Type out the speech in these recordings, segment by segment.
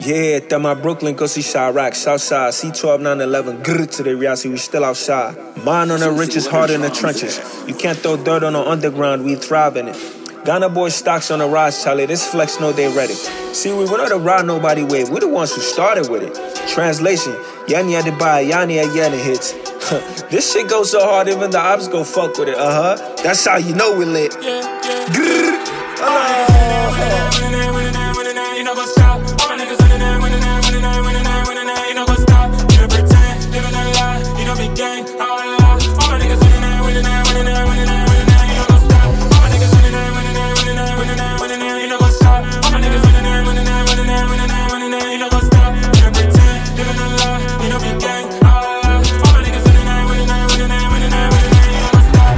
Yeah, that my Brooklyn, go see Chirac, Southside, C12, 911, grr to the reality, we still outside. Mine on the richest, heart in the trenches. You can't throw dirt on the underground, we thrive in it. Ghana boys stocks on the rise, Charlie, this flex know they ready. See, we not to ride nobody wave, we the ones who started with it. Translation, Yani had to buy, Yani had Yanni hits. This shit goes so hard, even the ops go fuck with it, That's how you know we lit. Grr. You know go stop. All my niggas winning that, winning that, winning that, winning that, winning that. You know go stop. You don't pretend, living a lie. You know big gang, I wanna lie. All my niggas winning that, winning that, winning that, winning that, winning that. You know go stop. All my niggas winning that, winning that, winning that, winning that, winning that. You know go stop. All my niggas winning that, winning that, winning that, winning that, winning that. You know go stop. You don't pretend, living a lie. You know big gang, I wanna lie. All my niggas winning that, winning that, winning that, winning that, winning that. You know go stop.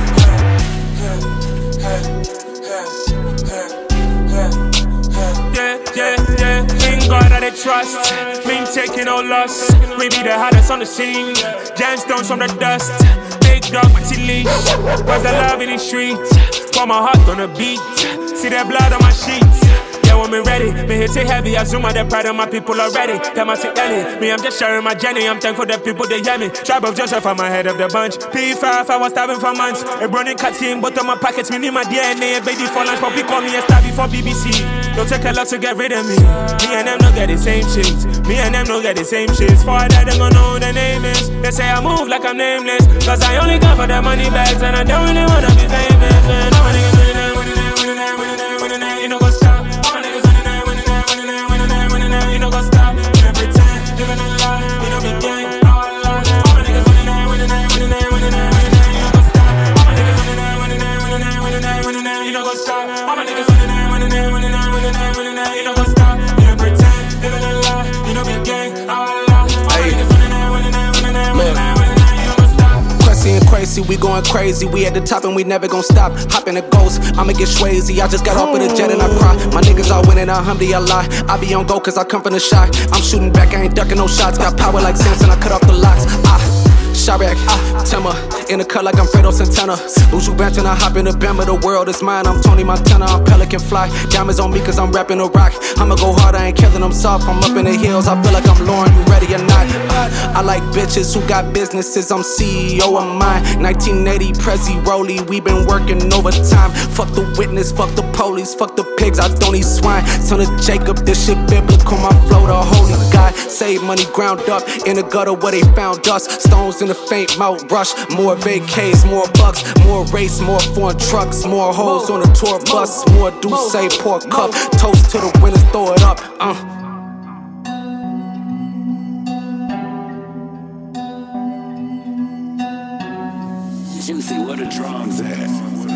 Yeah, in God that they trust. Mean taking no loss. We be the hottest on the scene. Gemstones from the dust. Big dog, Matty Leash. Where's the love in the streets? Pour my heart on the beat. See that blood on my sheets. Yeah, when me ready, me hit it heavy. I zoom out the pride of my people already. Tell my sick Ellie, me I'm just sharing my journey. I'm thankful the people they hear me. Tribe of Joseph, I'm ahead of the bunch. P5, I was starving for months. A running cut in both of my pockets. Me need my DNA, baby for lunch. But call me a star before BBC. Don't take a lot to get rid of me. Me and them don't get the same shit. Me and them don't get the same shit. For that, they gon' know who the name is. They say I move like I'm nameless. Cause I only come for the money bags. And I don't really wanna be famous. Man, all my niggas winning that, winning that, winning that, winning that, winning that. You know go stop. All my niggas winning that, winning that, winning that, winning that, winning that. You know go stop. You don't pretend, living a lie. You know big gang, I wanna lie. All my niggas winning that, winning that, winning that, winning that, winning that. You know go stop. All my niggas winning that, winning that, winning that, winning that, winning that. You know go stop. All my niggas winning that, winning that, winning that, winning that, winning that. You know go stop. You don't pretend, living a lie. You know big gang, I wanna lie. All my niggas winning that, winning that, winning that, winning that, winning that. You know go stop. Cressy and crazy, we going crazy. We at the top and we never gon' stop. Hop in the ghost, I'ma get swayzy. I just got off of the jet and I cry. My niggas all winning, alhamdulillah. I be on go cause I come from the shot. I'm shooting back, I ain't ducking no shots. Got power like Samson, I cut off the locks. Chirac, Timmer, in the cut like I'm Fredo Santana. Buju Banton, I hop in the Bama, the world is mine. I'm Tony Montana, I'm Pelican Fly. Diamonds on me cause I'm rapping a rock. I'ma go hard, I ain't killing them soft. I'm up in the hills, I feel like I'm Lauren, you ready or not? I like bitches who got businesses, I'm CEO of mine. 1980, Prezi Rolly, we been working overtime. Fuck the witness, fuck the police, fuck the pigs, I don't eat swine. Son of Jacob, this shit biblical, my flow the holy God. Save money ground up, in the gutter where they found us. Stones in the faint mouth rush, more vacays, more bucks, more race, more foreign trucks, more hoes on the tour bus, more Douce, pour cup, toast to the winners, throw it up. Juicy, where the drums at?